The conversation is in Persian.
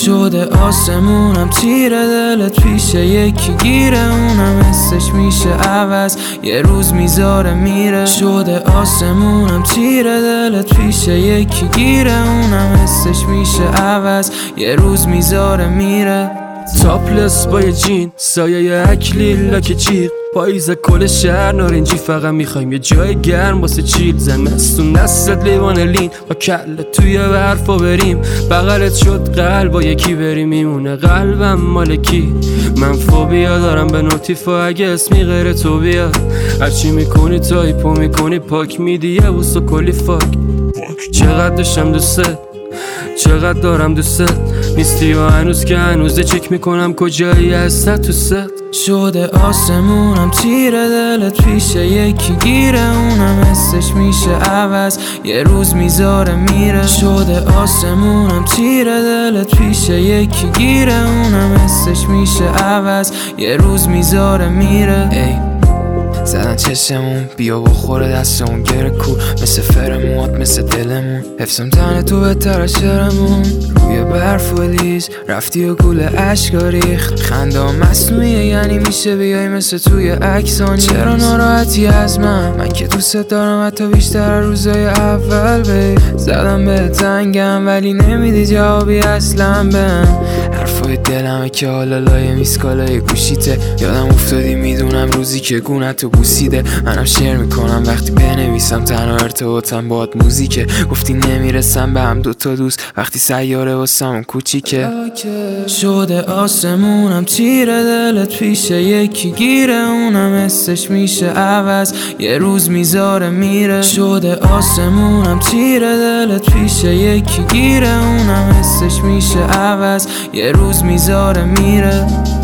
شده آسمونم تیره دلت پیشه یکی گیره اونم حسش میشه عوض یه روز میذاره میره شده آسمونم تیره دلت پیشه یکی گیره اونم حسش میشه عوض یه روز میذاره میره تاپلس با یه جین سایه اکلیل لاک جیغ پاییز کل شهر نارنجی فقط میخوایم یه جای گرم واسه چیل زمستون دستت لیوان لین با کله توی برفا بریم بغلت شد قلب با یکی بریم میمونه قلبم مالکی من فوبیا دارم به نوتیفا اگه اسمی غیر تو بیاد هرچی میکنی تایپو میکنی پاک میدی یه بوسو کلی فاک چقدر داشتم دوست چقدر دارم دوست نیستی و هنوز که هنوزه چک میکنم کجایی هسته تو ست شده آسمونم تیره دلت پیشه یکی گیره اونم حسش میشه عوض یه روز میذاره میره شده آسمونم تیره دلت پیشه یکی گیره اونم حسش میشه عوض یه روز میذاره میره زدن چشمون بیا بخوره دستمون گره کو مثل فرموات مثل دلمون حفظم تنه تو بهتر از شرمون روی برف و لیز رفتی و گول عشقا ریخت خنده مصنوعیه یعنی میشه بیای مثل توی عکسانی چرا ناراحتی از من که دوست دارم حتی بیشتر روزای اول زدم به تنگم ولی نمیدی جوابی اصلا بهم حرفای دلمه که حالا لای میسکالای گوشیته یادم افتادی میدونم روزی که گونتو بوسیده منم شعر میکنم وقتی بنویسم تنها ارتباطم باهات موزیکه گفتی نمیرسم به هم دوتا دوست وقتی سیاره واسمون کوچیکه شده آسمونم تیره دلت پیشه یکی گیره اونم حسش میشه عوض یه روز میذاره میره شده آسمونم تیره دلت پیشه یکی گیره اونم حسش میشه عوض یه روز میذاره میره